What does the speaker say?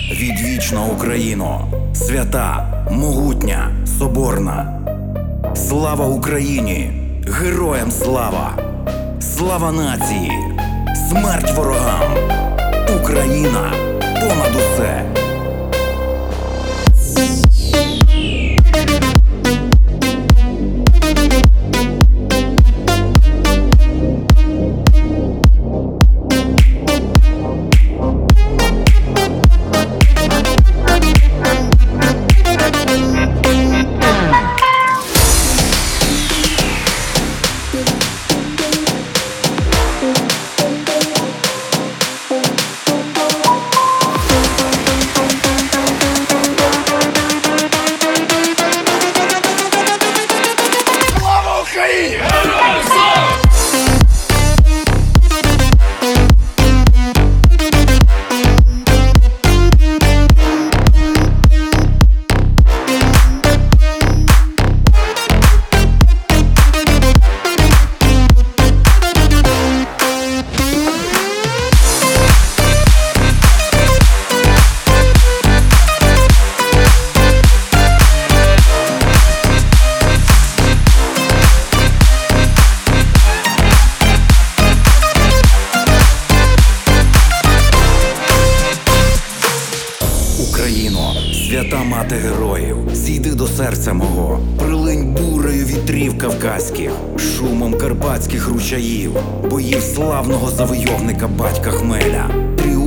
Відвічна Україно, свята, могутня, соборна. Слава Україні! Героям слава! Слава нації! Смерть ворогам! Україна понад усе! Україно, свята мати героїв, зійди до серця мого, прилинь бурею вітрів кавказьких, шумом карпатських ручаїв, боїв славного завойовника батька Хмеля,